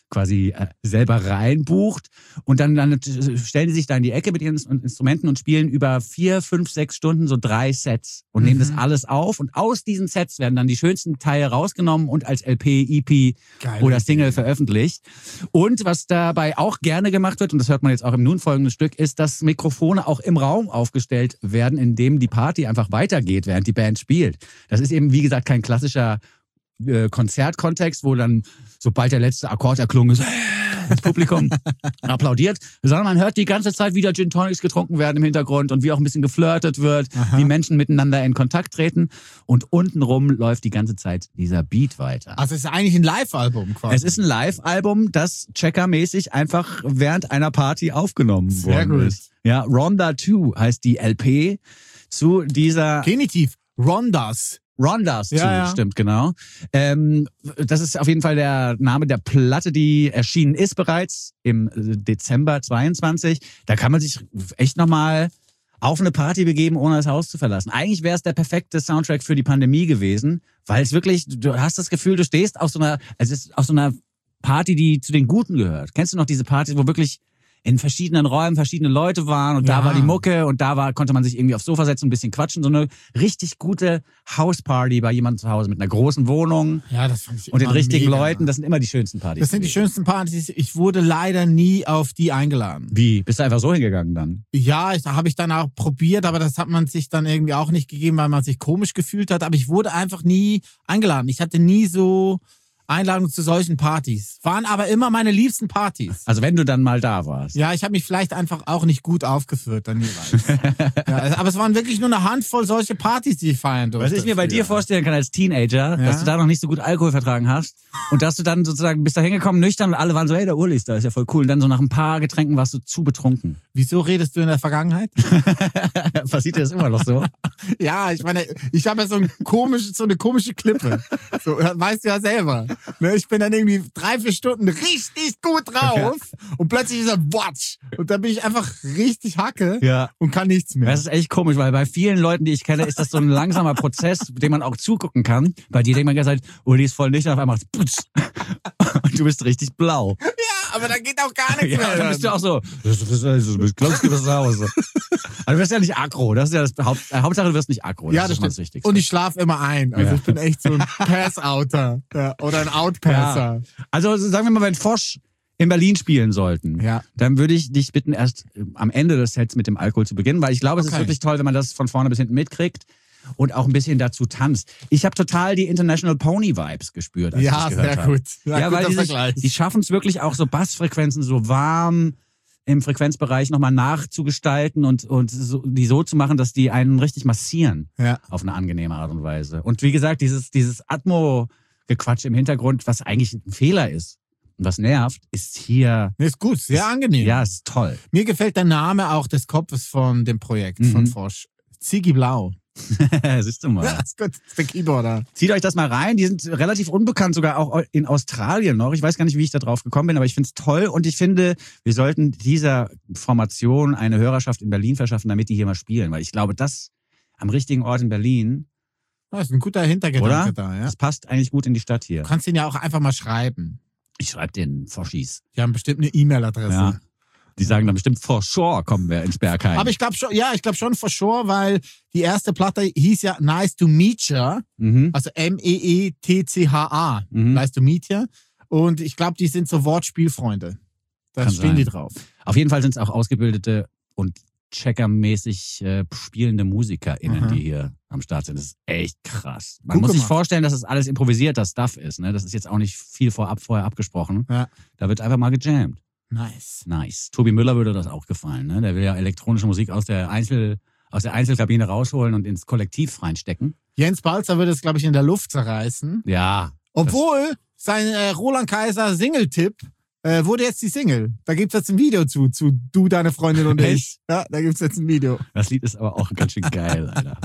S1: quasi äh, selber reinbucht und dann, dann stellen sie sich da in die Ecke mit ihren Instrumenten und spielen über vier, fünf, sechs Stunden so drei Sets und
S2: Mhm.
S1: nehmen das alles auf und aus diesen Sets werden dann die schönsten Teile rausgenommen und als L P, E P
S2: Geil.
S1: oder Single veröffentlicht. Und was dabei auch gerne gemacht wird, und das hört man jetzt auch im nun folgenden Stück, ist, dass Mikrofone auch im Raum aufgestellt werden, in dem die Party einfach weitergeht, während die Band spielt. Das ist eben, wie gesagt, kein klassischer äh, Konzertkontext, wo dann, sobald der letzte Akkord erklungen ist, das Publikum applaudiert, sondern man hört die ganze Zeit, wie da Gin Tonics getrunken werden im Hintergrund und wie auch ein bisschen geflirtet wird,
S2: Aha.
S1: wie Menschen miteinander in Kontakt treten und untenrum läuft die ganze Zeit dieser Beat weiter.
S2: Also es ist eigentlich ein Live-Album quasi.
S1: Es ist ein Live-Album, das Checker-mäßig einfach während einer Party aufgenommen
S2: Sehr
S1: worden
S2: gut.
S1: ist. Ja, Ronda zwei heißt die L P zu dieser
S2: Genitiv. Rondas.
S1: Rondas
S2: Ja,
S1: zu,
S2: ja.
S1: stimmt, genau. Ähm, das ist auf jeden Fall der Name der Platte, die erschienen ist bereits im äh, Dezember zweiundzwanzig. Da kann man sich echt nochmal auf eine Party begeben, ohne das Haus zu verlassen. Eigentlich wäre es der perfekte Soundtrack für die Pandemie gewesen, weil es wirklich, du hast das Gefühl, du stehst auf so einer, es ist auf so einer Party, die zu den Guten gehört. Kennst du noch diese Partys, wo wirklich in verschiedenen Räumen verschiedene Leute waren und
S2: Ja.
S1: da war die Mucke und da war, konnte man sich irgendwie aufs Sofa setzen und ein bisschen quatschen. So eine richtig gute Hausparty bei jemandem zu Hause mit einer großen Wohnung
S2: Ja, das fand ich
S1: und den
S2: immer
S1: richtigen
S2: mega.
S1: Leuten. Das sind immer die schönsten Partys.
S2: Das sind die
S1: gewesen.
S2: schönsten Partys. Ich wurde leider nie auf die eingeladen.
S1: Wie? Bist du einfach so hingegangen dann?
S2: Ja, ich, da habe ich dann auch probiert, aber das hat man sich dann irgendwie auch nicht gegeben, weil man sich komisch gefühlt hat. Aber ich wurde einfach nie eingeladen. Ich hatte nie so Einladungen zu solchen Partys. Waren aber immer meine liebsten Partys.
S1: Also wenn du dann mal da warst.
S2: Ja, ich habe mich vielleicht einfach auch nicht gut aufgeführt dann jeweils. ja, aber es waren wirklich nur eine Handvoll solche Partys, die ich feiern durfte.
S1: Was ich mir bei dir
S2: früher.
S1: vorstellen kann als Teenager,
S2: Ja.
S1: dass du da noch nicht so gut Alkohol vertragen hast und dass du dann sozusagen bist da hingekommen, nüchtern und alle waren so, hey, der Uli ist da, ist ja voll cool. Und dann so nach ein paar Getränken warst du zu betrunken.
S2: Wieso redest du in der Vergangenheit?
S1: Passiert dir das immer noch so?
S2: Ja, ich meine, ich habe ja so, ein komisch, so eine komische Klippe. So, weißt du ja selber. Ne, ich bin dann irgendwie drei, vier Stunden richtig gut drauf und plötzlich ist er Watsch. Und dann bin ich einfach richtig Hacke
S1: Ja.
S2: und kann nichts mehr.
S1: Das ist echt komisch, weil bei vielen Leuten, die ich kenne, ist das so ein langsamer Prozess, dem man auch zugucken kann. Bei dir denkt man ganz halt, Uli ist voll nüchtern, auf einmal macht's putz. Und du bist richtig blau.
S2: Ja, aber da geht auch gar nichts
S1: Ja,
S2: mehr.
S1: dann bist du auch so, du bist, glaubst du, bist zu Hause. Aber du wirst ja nicht aggro. Das ist ja das Haupt, äh, Hauptsache, du wirst nicht aggro. Das
S2: Ja,
S1: ist
S2: das
S1: schon mal das
S2: stimmt.
S1: Wichtigste.
S2: Und ich schlafe immer ein. Also
S1: Ja.
S2: ich bin echt so ein Pass-Outer ja, oder ein Outpasser.
S1: Also sagen wir mal, wenn Fosch in Berlin spielen sollten,
S2: Ja.
S1: dann würde ich dich bitten, erst äh, am Ende des Sets mit dem Alkohol zu beginnen, weil ich glaube, es ist
S2: Okay.
S1: wirklich toll, wenn man das von vorne bis hinten mitkriegt und auch ein bisschen dazu tanzt. Ich habe total die International Pony Vibes gespürt, als
S2: Ja,
S1: ich das gehört
S2: sehr
S1: habe.
S2: gut. Ja,
S1: Ja, weil
S2: guter
S1: die, sich,
S2: Vergleich.
S1: die schaffen es wirklich auch so Bassfrequenzen so warm im Frequenzbereich nochmal nachzugestalten und, und so, die so zu machen, dass die einen richtig massieren
S2: Ja.
S1: auf eine angenehme Art und Weise. Und wie gesagt, dieses, dieses Atmo-Gequatsch im Hintergrund, was eigentlich ein Fehler ist und was nervt, ist hier,
S2: Nee, ist gut, sehr angenehm.
S1: ja, ist toll.
S2: Mir gefällt der Name auch des Kopfes von dem Projekt,
S1: Mhm.
S2: von Fosch. Ziggy Blau.
S1: Siehst du mal.
S2: Ja, ist gut. Das ist der Keyboarder.
S1: Zieht euch das mal rein. Die sind relativ unbekannt, sogar auch in Australien noch. Ich weiß gar nicht, wie ich da drauf gekommen bin, aber ich finde es toll. Und ich finde, wir sollten dieser Formation eine Hörerschaft in Berlin verschaffen, damit die hier mal spielen. Weil ich glaube, das am richtigen Ort in Berlin,
S2: Das ist ein guter Hintergedanke
S1: oder?
S2: da, ja.
S1: Das passt eigentlich gut in die Stadt hier.
S2: Du kannst ihn ja auch einfach mal schreiben.
S1: Ich schreibe den Foschis.
S2: Die haben bestimmt eine E-Mail-Adresse.
S1: Ja. Die sagen dann bestimmt, for sure kommen wir ins Bergheim.
S2: Aber ich glaube schon, ja, ich glaube schon for sure, weil die erste Platte hieß ja Nice to Meet Ya,
S1: mhm.
S2: also M E E T C H A,
S1: Mhm.
S2: Nice to Meet Ya. Und ich glaube, die sind so Wortspielfreunde. Da
S1: Kann
S2: stehen
S1: sein.
S2: die drauf.
S1: Auf jeden Fall sind es auch ausgebildete und checkermäßig äh, spielende MusikerInnen,
S2: Aha.
S1: die hier am Start sind. Das ist echt krass. Man
S2: Gut
S1: muss sich
S2: gemacht.
S1: vorstellen, dass es das alles improvisierter Stuff ist. Ne? Das ist jetzt auch nicht viel vorab vorher abgesprochen.
S2: Ja.
S1: Da wird einfach mal gejammt.
S2: Nice.
S1: Nice. Tobi Müller würde das auch gefallen. Ne? Der will ja elektronische Musik aus der Einzel aus der Einzelkabine rausholen und ins Kollektiv reinstecken.
S2: Jens Balzer würde es, glaube ich, in der Luft zerreißen.
S1: Ja.
S2: Obwohl sein äh, Roland Kaiser Single-Tipp äh, wurde jetzt die Single. Da gibt's jetzt ein Video zu, zu Du, deine Freundin und ich.
S1: Echt?
S2: Ja, da gibt's jetzt ein Video.
S1: Das Lied ist aber auch ganz schön geil, Alter.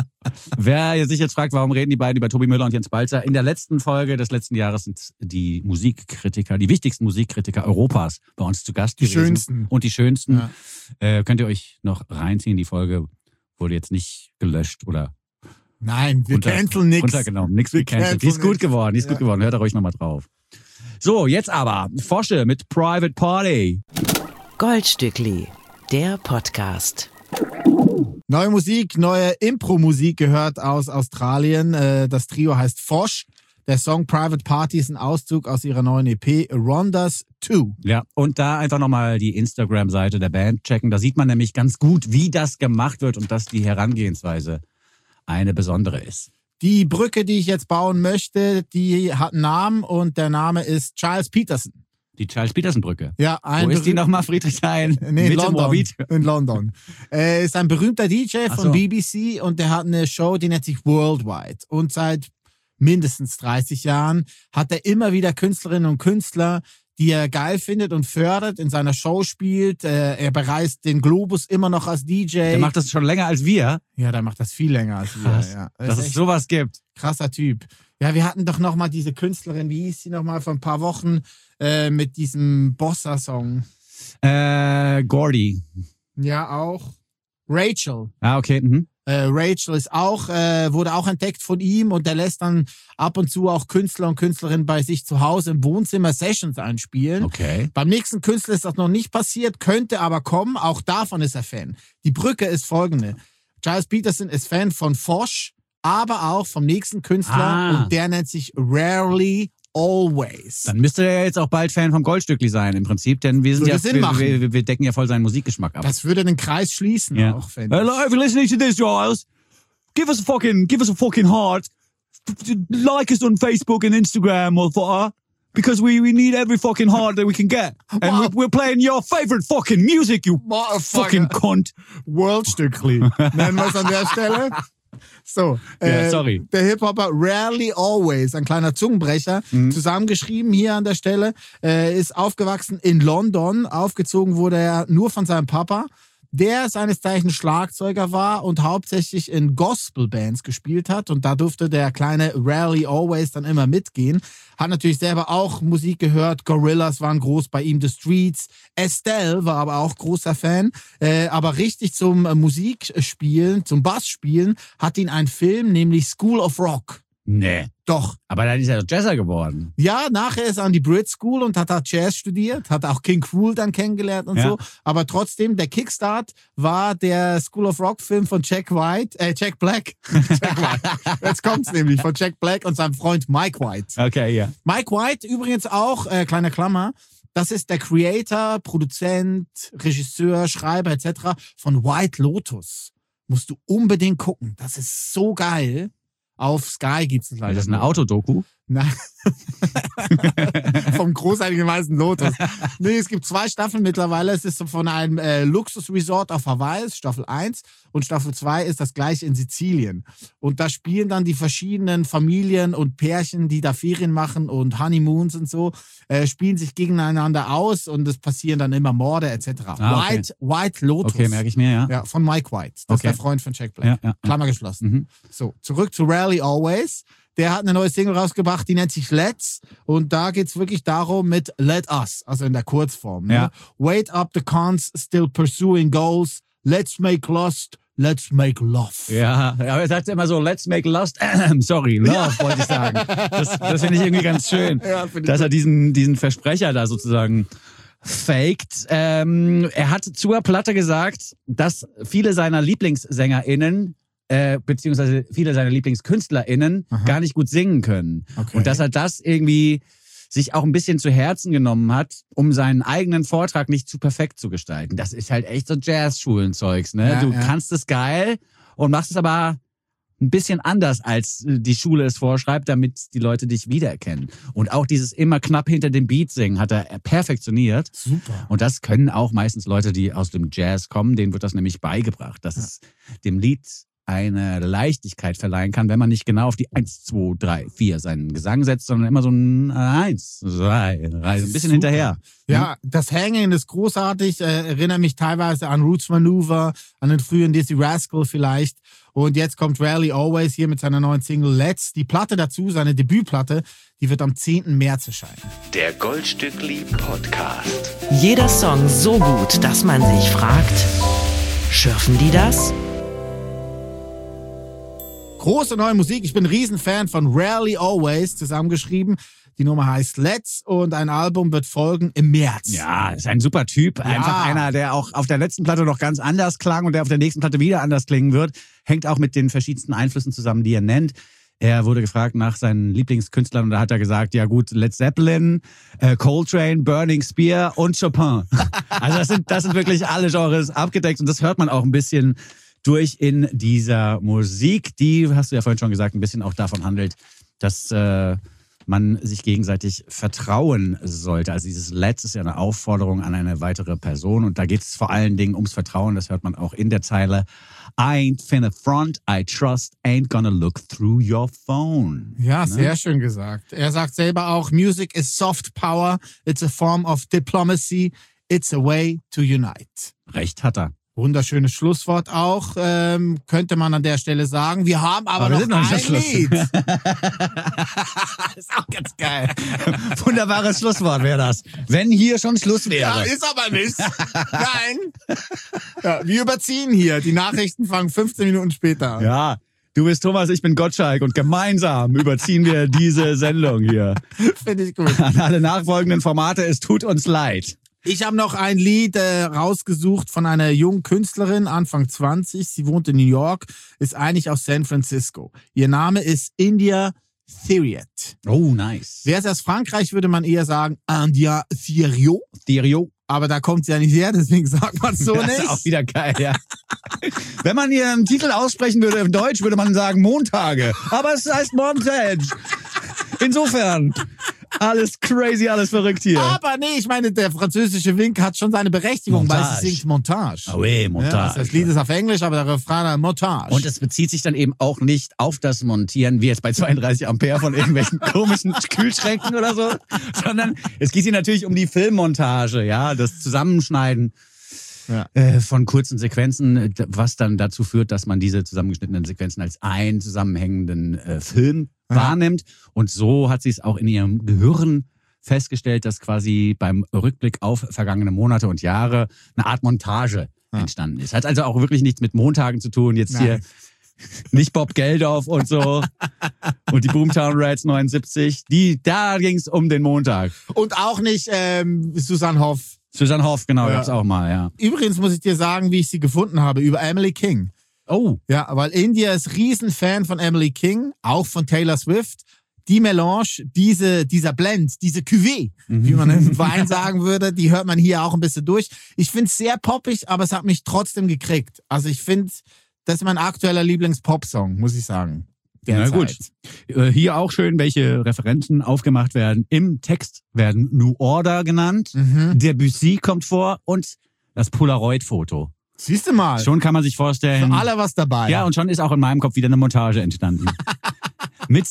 S1: Wer sich jetzt fragt, warum reden die beiden über Tobi Müller und Jens Balzer? In der letzten Folge des letzten Jahres sind die Musikkritiker, die wichtigsten Musikkritiker Europas bei uns zu Gast
S2: Die
S1: gewesen.
S2: schönsten.
S1: Und die schönsten.
S2: Ja.
S1: Äh, könnt ihr euch noch reinziehen. Die Folge wurde jetzt nicht gelöscht oder
S2: Nein, wir
S1: runter-
S2: canceln nix.
S1: runtergenommen. Nix
S2: Wir
S1: gecancelt. Die ist
S2: canceln
S1: gut
S2: nix.
S1: geworden, die ist
S2: Ja.
S1: gut geworden. Hört da ruhig nochmal drauf. So, jetzt aber Fosche mit Private Party.
S4: Goldstückli, der Podcast.
S2: Neue Musik, neue Impro-Musik gehört aus Australien. Äh, Das Trio heißt Fosh. Der Song Private Party ist ein Auszug aus ihrer neuen E P Rondas zwei.
S1: Ja, und da einfach nochmal die Instagram-Seite der Band checken. Da sieht man nämlich ganz gut, wie das gemacht wird und dass die Herangehensweise eine besondere ist.
S2: Die Brücke, die ich jetzt bauen möchte, die hat einen Namen und der Name ist Giles Peterson.
S1: Die Charles-Peterson-Brücke.
S2: Ja, ein
S1: Wo ist die
S2: berüh-
S1: nochmal, Friedrichshain?
S2: Nee, in
S1: Mit dem
S2: London.
S1: Moabit?
S2: In London. Er ist ein berühmter D J
S1: Ach
S2: von
S1: so.
S2: B B C und der hat eine Show, die nennt sich Worldwide. Und seit mindestens dreißig Jahren hat er immer wieder Künstlerinnen und Künstler, die er geil findet und fördert, in seiner Show spielt. Äh, Er bereist den Globus immer noch als D J.
S1: Der macht das schon länger als wir.
S2: Ja, der macht das viel länger als wir.
S1: Krass,
S2: Ja.
S1: dass es
S2: echt
S1: sowas gibt.
S2: krasser Typ. Ja, wir hatten doch noch mal diese Künstlerin, wie hieß sie noch mal vor ein paar Wochen, äh, mit diesem Bossa-Song.
S1: Äh, Gordy.
S2: Ja, auch. Rachel.
S1: Ah, okay. Mhm.
S2: Äh, Rachel ist auch, äh, wurde auch entdeckt von ihm und der lässt dann ab und zu auch Künstler und Künstlerinnen bei sich zu Hause im Wohnzimmer Sessions einspielen.
S1: Okay.
S2: Beim nächsten Künstler ist das noch nicht passiert, könnte aber kommen. Auch davon ist er Fan. Die Brücke ist folgende. Giles Peterson ist Fan von Fosh, aber auch vom nächsten Künstler
S1: Ah.
S2: und der nennt sich Rarely Always.
S1: Dann müsste er jetzt auch bald Fan vom Goldstückli sein im Prinzip, denn wir sind
S2: Würde
S1: ja,
S2: Sinn machen.
S1: wir, wir, wir decken ja voll seinen Musikgeschmack ab.
S2: Das würde den Kreis schließen
S1: Ja.
S2: auch, finde
S1: Hello,
S2: ich.
S1: if you're listening to this, Giles, give us a fucking, give us a fucking heart. Like us on Facebook and Instagram or for, because we, we need every fucking heart that we can get. And
S2: Wow.
S1: we're, we're playing your favorite fucking music, you fucking cunt.
S2: Worldstückli. Nennen wir es an der Stelle. So,
S1: Ja, sorry.
S2: Der Hip-Hopper Rarely Always, ein kleiner Zungenbrecher,
S1: Mhm.
S2: zusammengeschrieben hier an der Stelle, äh, ist aufgewachsen in London. Aufgezogen wurde er nur von seinem Papa, der seines Zeichens Schlagzeuger war und hauptsächlich in Gospel-Bands gespielt hat. Und da durfte der kleine Rarely Always dann immer mitgehen. Hat natürlich selber auch Musik gehört. Gorillaz waren groß bei ihm, The Streets. Estelle war aber auch großer Fan. Äh, aber richtig zum äh, Musikspielen, zum Bassspielen, hat ihn ein Film, nämlich School of Rock.
S1: Nee.
S2: Doch.
S1: Aber dann ist er doch Jazzer geworden.
S2: Ja, nachher ist er an die Brit School und hat da Jazz studiert, hat auch King Cruel dann kennengelernt und
S1: Ja.
S2: so. Aber trotzdem, der Kickstart war der School of Rock Film von Jack White, äh, Jack Black. Jack White. Jetzt kommt's nämlich von Jack Black und seinem Freund Mike White.
S1: Okay, ja.
S2: Mike White übrigens auch, äh, kleine Klammer, das ist der Creator, Produzent, Regisseur, Schreiber et cetera von White Lotus. Musst du unbedingt gucken. Das ist so geil. Auf Sky gibt's es leider.
S1: Das ist eine
S2: nur.
S1: Autodoku.
S2: Nein. Vom großartigen weißen Lotus. Nee, es gibt zwei Staffeln mittlerweile. Es ist so von einem äh, Luxusresort auf Hawaii, Staffel eins. Und Staffel zwei ist das gleiche in Sizilien. Und da spielen dann die verschiedenen Familien und Pärchen, die da Ferien machen und Honeymoons und so, äh, spielen sich gegeneinander aus und es passieren dann immer Morde et cetera.
S1: Ah, okay.
S2: White, White Lotus.
S1: Okay, merke ich mir, ja.
S2: Ja, von Mike White. Das ist
S1: Okay.
S2: der Freund von Jack Black.
S1: Ja, ja, ja.
S2: Klammer geschlossen.
S1: Mhm.
S2: So, zurück zu Rarely Always. Der hat eine neue Single rausgebracht, die nennt sich Let's. Und da geht's wirklich darum mit Let Us, also in der Kurzform. Ne?
S1: Ja.
S2: Wait up the cons, still pursuing goals. Let's make lust, let's make love.
S1: Ja, aber er sagt immer so, let's make lust, sorry, love, wollte ich sagen. Das, das finde ich irgendwie ganz schön,
S2: Ja, finde ich
S1: dass er diesen, diesen Versprecher da sozusagen faked. Ähm, er hat zur Platte gesagt, dass viele seiner LieblingssängerInnen äh, beziehungsweise viele seiner LieblingskünstlerInnen
S2: Aha.
S1: gar nicht gut singen können.
S2: Okay.
S1: Und dass er das irgendwie sich auch ein bisschen zu Herzen genommen hat, um seinen eigenen Vortrag nicht zu perfekt zu gestalten. Das ist halt echt so Jazz-Schulen-Zeugs, ne?
S2: Ja,
S1: du
S2: ja.
S1: kannst es geil und machst es aber ein bisschen anders, als die Schule es vorschreibt, damit die Leute dich wiedererkennen. Und auch dieses immer knapp hinter dem Beat singen hat er perfektioniert.
S2: Super.
S1: Und das können auch meistens Leute, die aus dem Jazz kommen, denen wird das nämlich beigebracht, dass
S2: Ja.
S1: es dem Lied eine Leichtigkeit verleihen kann, wenn man nicht genau auf die eins, zwei, drei, vier seinen Gesang setzt, sondern immer so ein eins, zwei, drei, so ein bisschen
S2: Super.
S1: hinterher.
S2: Ja, das Hängen ist großartig, äh, erinnert mich teilweise an Roots Maneuver, an den frühen Dizzy Rascal vielleicht. Und jetzt kommt Rarely Always hier mit seiner neuen Single Let's. Die Platte dazu, seine Debütplatte, die wird am zehnten März erscheinen.
S5: Der Goldstückli Podcast.
S4: Jeder Song so gut, dass man sich fragt, schürfen die das?
S2: Große neue Musik. Ich bin ein Riesenfan von Rarely Always, zusammengeschrieben. Die Nummer heißt Let's und ein Album wird folgen im März.
S1: Ja, ist ein super Typ. Einfach einer, der auch auf der letzten Platte noch ganz anders klang und der auf der nächsten Platte wieder anders klingen wird. Hängt auch mit den verschiedensten Einflüssen zusammen, die er nennt. Er wurde gefragt nach seinen Lieblingskünstlern und da hat er gesagt, ja gut, Led Zeppelin, äh, Coltrane, Burning Spear und Chopin. Also das sind, das sind wirklich alle Genres abgedeckt und das hört man auch ein bisschen durch in dieser Musik, die, hast du ja vorhin schon gesagt, ein bisschen auch davon handelt, dass äh, man sich gegenseitig vertrauen sollte. Also dieses Let's ist ja eine Aufforderung an eine weitere Person und da geht es vor allen Dingen ums Vertrauen. Das hört man auch in der Zeile. I ain't finna front, I trust, ain't gonna look through your phone.
S2: Ja,
S1: Ne?
S2: sehr schön gesagt. Er sagt selber auch, Music is soft power, it's a form of diplomacy, it's a way to unite.
S1: Recht hat er.
S2: Wunderschönes Schlusswort auch, ähm, könnte man an der Stelle sagen. Wir haben aber,
S1: Aber wir
S2: noch,
S1: sind noch nicht
S2: ein
S1: am Schluss.
S2: Lied. Ist auch ganz geil.
S1: Wunderbares Schlusswort wäre das. Wenn hier schon Schluss wäre.
S2: Ja, ist aber nicht. Nein. Ja, wir überziehen hier. Die Nachrichten fangen fünfzehn Minuten später an.
S1: Ja, du bist Thomas, ich bin Gottschalk und gemeinsam überziehen wir diese Sendung hier.
S2: Finde ich gut.
S1: An alle nachfolgenden Formate, es tut uns leid.
S2: Ich habe noch ein Lied äh, rausgesucht von einer jungen Künstlerin, Anfang zwanzig. Sie wohnt in New York, ist eigentlich aus San Francisco. Ihr Name ist India Theriot.
S1: Oh, nice.
S2: Wäre es aus Frankreich, würde man eher sagen India Theriot.
S1: Stereo.
S2: Aber da kommt sie ja nicht her, deswegen sagt man es so
S1: Das
S2: nicht.
S1: ist auch wieder geil, ja. Wenn man hier einen Titel aussprechen würde im Deutsch, würde man sagen Montage. Aber es heißt Montage. Insofern, alles crazy, alles verrückt hier.
S2: Aber nee, ich meine, der französische Wink hat schon seine Berechtigung, weil
S1: Montage.
S2: sie singt Montage.
S1: Oh, ey, Montage.
S2: Ja, das Lied ist auf Englisch, aber der Refrain ist Montage.
S1: Und es bezieht sich dann eben auch nicht auf das Montieren, wie jetzt bei zweiunddreißig Ampere von irgendwelchen komischen Kühlschränken oder so, sondern es geht hier natürlich um die Filmmontage, ja, das Zusammenschneiden
S2: Ja.
S1: äh, von kurzen Sequenzen, was dann dazu führt, dass man diese zusammengeschnittenen Sequenzen als einen zusammenhängenden äh, Film
S2: Ja.
S1: wahrnimmt. Und so hat sie es auch in ihrem Gehirn festgestellt, dass quasi beim Rückblick auf vergangene Monate und Jahre eine Art Montage
S2: Ja.
S1: entstanden ist. Hat also auch wirklich nichts mit Montagen zu tun. Jetzt
S2: Nein.
S1: hier nicht Bob Geldof und so und die Boomtown Rats neunundsiebzig. Die, da ging es um den Montag.
S2: Und auch nicht ähm, Susanne Hoff.
S1: Susanne Hoff, genau,
S2: Ja.
S1: gab's auch mal, ja.
S2: Übrigens muss ich dir sagen, wie ich sie gefunden habe, über Emily King.
S1: Oh,
S2: Ja, weil India ist Riesenfan von Emily King, auch von Taylor Swift. Die Melange, diese, dieser Blend, diese Cuvée,
S1: Mhm.
S2: wie man im Wein sagen würde, die hört man hier auch ein bisschen durch. Ich finde es sehr poppig, aber es hat mich trotzdem gekriegt. Also ich finde, das ist mein aktueller Lieblings-Pop-Song, muss ich sagen.
S1: na
S2: Derzeit.
S1: gut. Äh, Hier auch schön, welche Referenzen aufgemacht werden. Im Text werden New Order genannt,
S2: Mhm.
S1: Debussy kommt vor und das Polaroid-Foto.
S2: Siehst du mal,
S1: Schon kann man sich vorstellen.
S2: für alle was dabei.
S1: Ja, und schon ist auch in meinem Kopf wieder eine Montage entstanden. mit,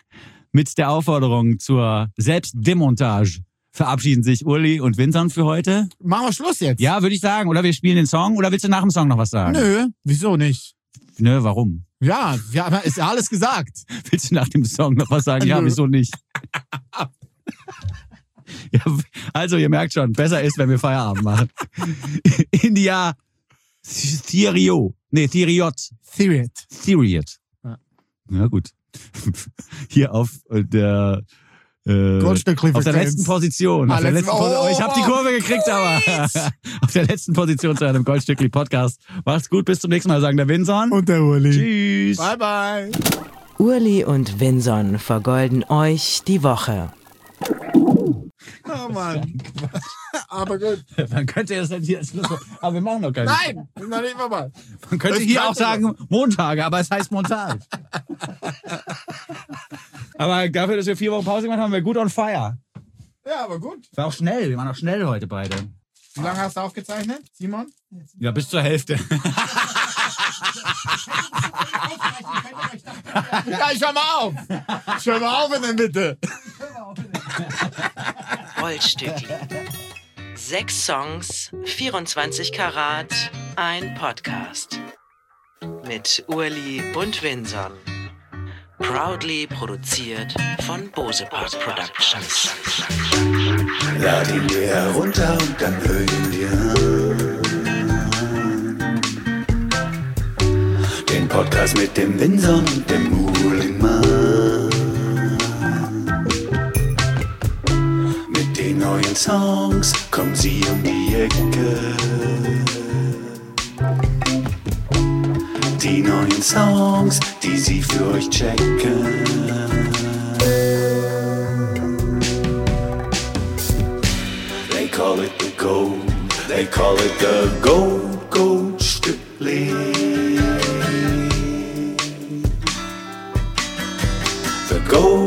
S1: mit der Aufforderung zur Selbstdemontage verabschieden sich Uli und Vincent für heute.
S2: Machen wir Schluss jetzt.
S1: Ja, würde ich sagen. Oder wir spielen den Song. Oder willst du nach dem Song noch was sagen?
S2: Nö, wieso nicht?
S1: Nö, warum?
S2: Ja, ja, aber ist ja alles gesagt.
S1: Willst du nach dem Song noch was sagen? Ja,
S2: Nö.
S1: wieso nicht? Ja, also, ihr merkt schon, besser ist, wenn wir Feierabend machen. India Theriot. Nee, Theriot.
S2: Theriot.
S1: Theriot.
S2: Ja.
S1: Ja, gut. Hier auf der äh,
S2: Goldstückli
S1: auf der
S2: Frequenz.
S1: letzten Position.
S2: Ah,
S1: Auf der
S2: letzte-
S1: letzten Posi-
S2: oh,
S1: oh, ich habe die Kurve gekriegt, aber auf der letzten Position zu einem Goldstückli Podcast. Macht's gut, bis zum nächsten Mal, sagen der Vincent.
S2: Und der Uli.
S1: Tschüss.
S2: Bye, bye.
S4: Uli und Vinson vergolden euch die Woche.
S2: Oh Mann. Aber gut.
S1: Man könnte jetzt nicht hier als Schlusswort, aber wir machen noch keinen.
S2: Nein, noch nicht vorbei.
S1: Man könnte
S2: Das
S1: hier
S2: könnte
S1: auch sagen Montage, aber es heißt Montage. Aber dafür, dass wir vier Wochen Pause gemacht haben, haben wir gut on fire.
S2: Ja, aber gut.
S1: War auch schnell, wir waren auch schnell heute beide.
S2: Wie lange hast du aufgezeichnet, Simon?
S1: Ja, bis zur Hälfte.
S2: Ja, ich hör mal auf. Ich hör mal auf in der Mitte.
S4: Goldstückli. Sechs Songs, vierundzwanzig Karat, ein Podcast. Mit Uli und Vinson. Proudly produziert von Bosepart Productions.
S5: Lad ihn dir herunter und dann hör ihn dir an. Den Podcast mit dem Vincent und dem Ulimann. neuen Songs kommen sie um die Ecke. Die neuen Songs, die sie für euch checken. They call it the gold, they call it the gold, gold Stückli. The gold